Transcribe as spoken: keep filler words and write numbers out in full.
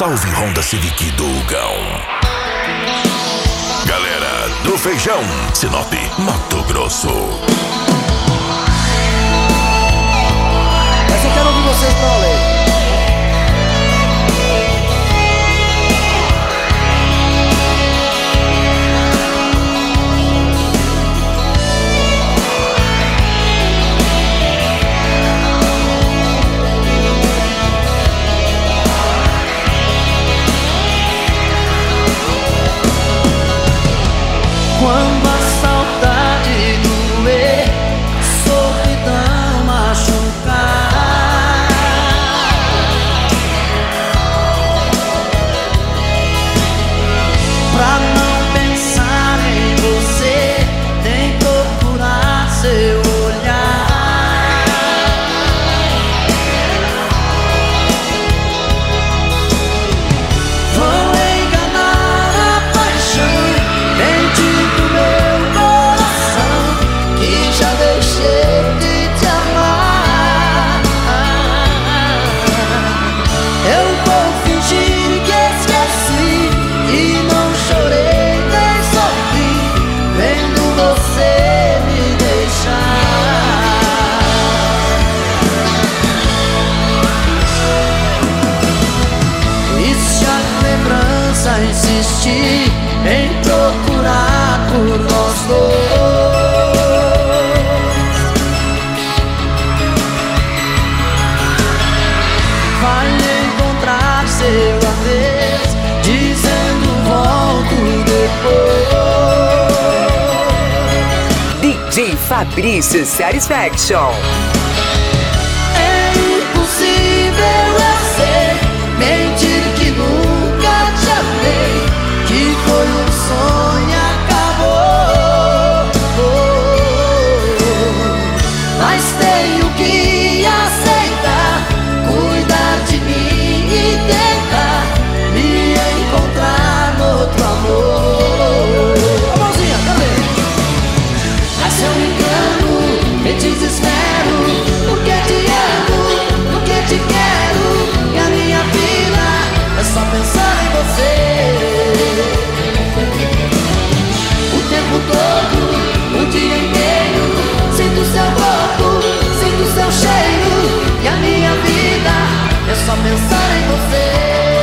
Salve Honda Civic do Hugão. Galera do Feijão, Sinop, Mato Grosso. Mas eu quero ouvir vocês pra ler. Quando a saudade doer, a solidão machucar, pra não pensar em você, nem procurar seu olhar. Vão enganar a paixão, mente do meu coração, que já deixei de te amar. Eu vou fingir que esqueci e não chorei nem sofri, vendo você me deixar. E se a lembrança insistir em procurar por nós dois, vai encontrar seu adeus, dizendo volto depois. D J Fabrício Satisfaction. É impossível, eu sei, mentir que nunca te amei, que foi um sonho e acabou. Mas tenho que aceitar, cuidar de mim e tentar me encontrar no outro amor. Mãozinha, cadê? Mas se eu me engano, me desespero, porque te amo, porque te quero, e a minha vida é só pensar em você. O tempo todo, o dia inteiro, sinto seu corpo, sinto seu cheiro, e a minha vida é só pensar em você.